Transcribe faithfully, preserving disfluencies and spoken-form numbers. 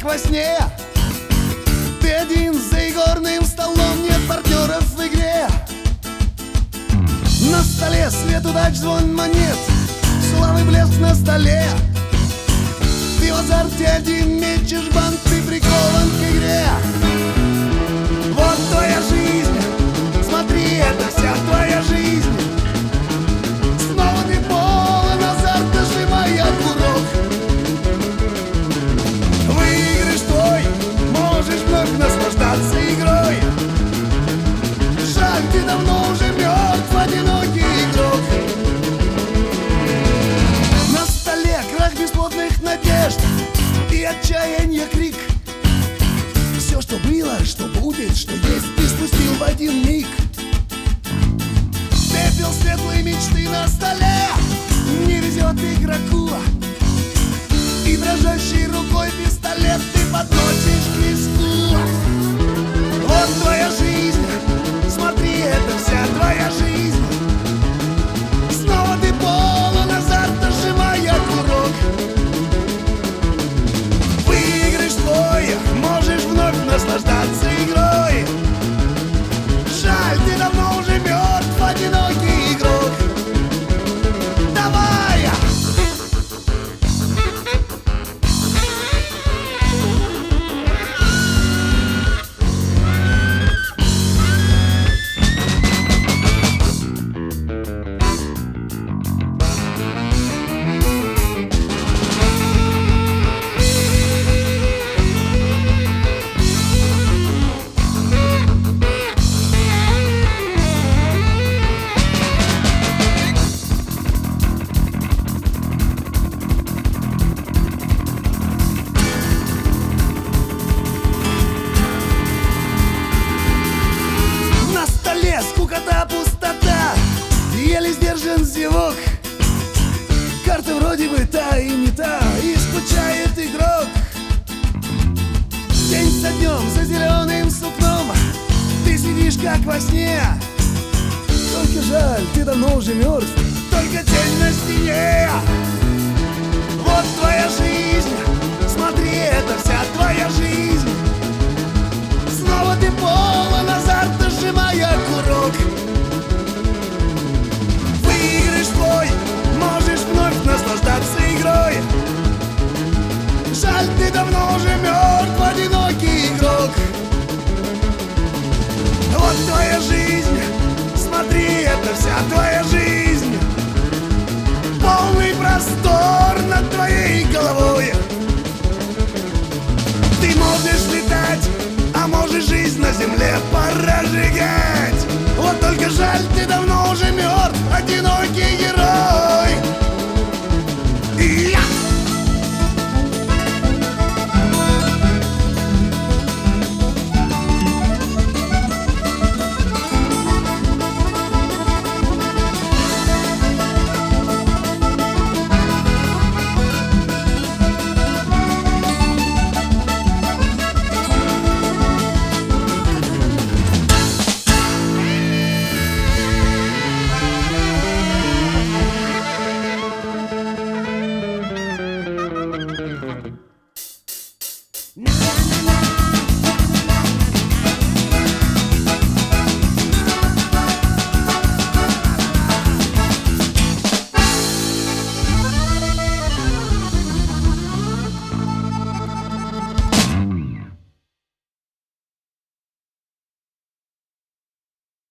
как во сне. Ты один за игорным столом, нет партнеров в игре. На столе свет удач, звон монет, славы блеск на столе. Ты в азарте один мечешь банк, ты прикован к игре. Вот твоя жизнь, смотри, это вся твоя жизнь. Снова ты полон азарта, сжимая курок. Выигрыш твой, можешь вновь наслаждаться игрой. Жаль, ты давно уже мертв, одинокий игрок. На столе крах бесплодных надежд и отчаяние крик. Все, что было, что будет, что есть, ты спустил в один миг. Пепел светлой мечты на столе не везет игроку. И дрожащей рукой пистолет ты подносишь к виску. Вот твоя жизнь, смотри, это вся твоя жизнь. Снова ты полон азарта, сжимая курок. Выигрыш твой, можешь вновь наслаждаться игрой. Жаль, ты давно уже мертв, одинокий игрок. Давай! Скукота, пустота, еле сдержан зевок. Карта вроде бы та и не та, и скучает игрок. День за днем, за зеленым сукном ты сидишь как во сне. Только жаль, ты давно уже мертв, только тень на стене. Вот твоя жизнь, смотри, это вся твоя жизнь. Снова ты полон азарта, сжимая курок. Выигрыш твой, можешь вновь наслаждаться игрой. Жаль, ты давно уже мертв, одинокий игрок. Вот твоя жизнь, смотри, это вся твоя жизнь. Полный простор над твоей головой. Ты можешь летать, а можешь жизнь на земле пора сжигать. Вот только жаль, ты давно уже мертв, одинокий герой. И я! Na na na.